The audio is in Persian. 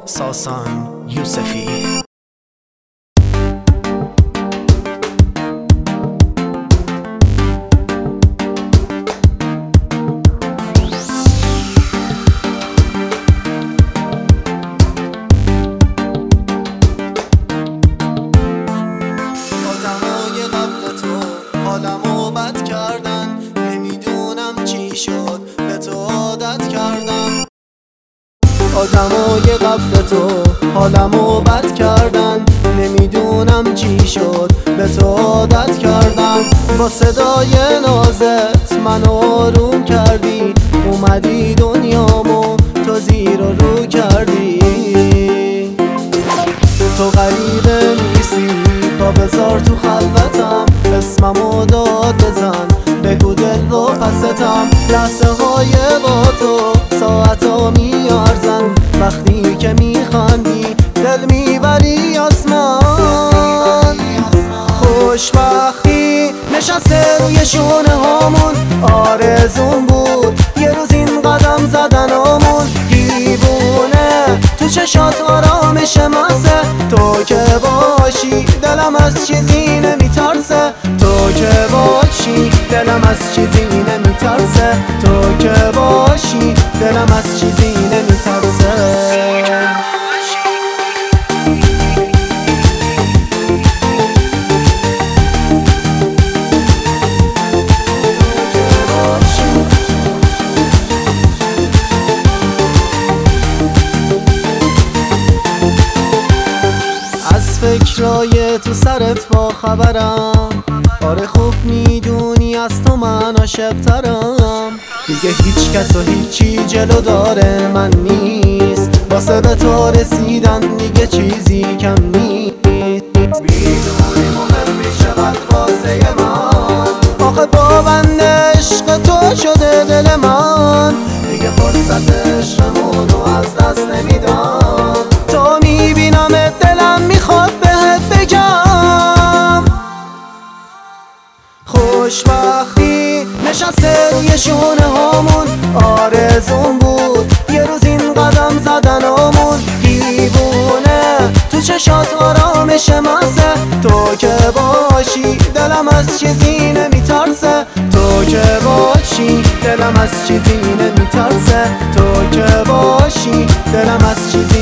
ساسان یوسفی. حالمو بد کردن، نمیدونم چی شد، به تو عادت کردم. آدمای قبل تو حالمو بد کردن، نمیدونم چی شد، به تو عادت کردم. با صدای نازت منو آروم کردی، اومدی دنیامو تو زیر و رو کردی. تو غریبه نیستی، پا بذار تو خلوتم، اسممو داد بزن، بگو دل و پستم. لحظه های با تو ساعتا میارزن، وقتی که میخندی دل میبری آسمان. خوشبختی نشسته روی شونه هامون، آرزون بود یه روز این قدم زدنامون. دیوونه تو چشات آرامش مسه، تو که باشی دلم از چیزی نمیترسه، تو که باشی دلم از چیزی نمیترسه، تو که باشی دلم از چیزی نمیترسه. فکرای تو سرت با خبرم، آره خوب میدونی از تو من عاشق‌ترم. دیگه هیچ کس و هیچی جلو داره من نیست، واسه به تو رسیدن دیگه چیزی کم نیست. میدونی مهم میشود واسه من، آخه پابند عشق تو شده دل من. دیگه فرصت عشقمونو از دست نمیدم، تو میبینم دلم میخواد بهت بگم. خوشبختی نشسته روی شونه هامون، آرزون بود یه روز این قدم زدنامون. دیوونه تو چشات آرامش مسه، تو که باشی دلم از چیزی نمیترسه، تو که باشی دلم از چیزی نمیترسه، تو که باشی دلم از چیزی